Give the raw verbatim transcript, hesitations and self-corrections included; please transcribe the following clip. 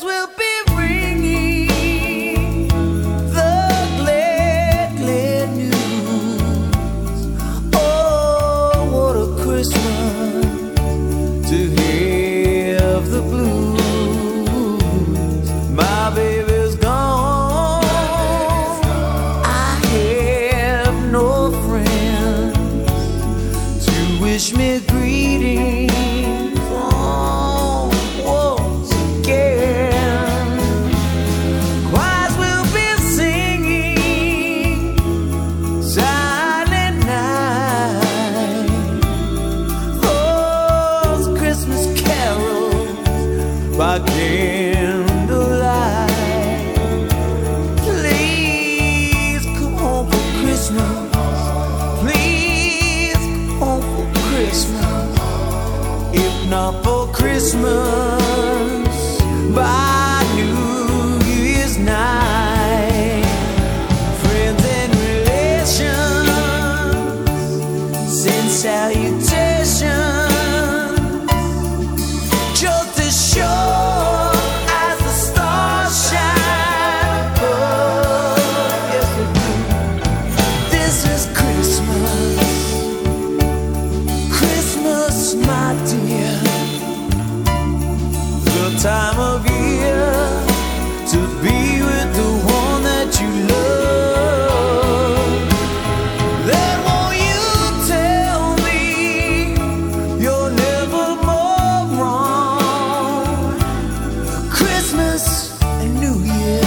bells will be ringing the glad, glad news. Oh, what a Christmas to have the blues. My baby's gone, I have no friends to wish me greetings. Oh, once again, choirs will be singing silent night, those Christmas carols by candlelight. Please come home for Christmas. Please come home for Christmas. If not for Christmas, by New Year's night. Friends and relations send salutations, just as sure as the stars shine above. Yes, they do. This is Christmas, Christmas, my dear, the time of year to be with the one that you love. Then won't you tell me you're never more wrong? Christmas and New Year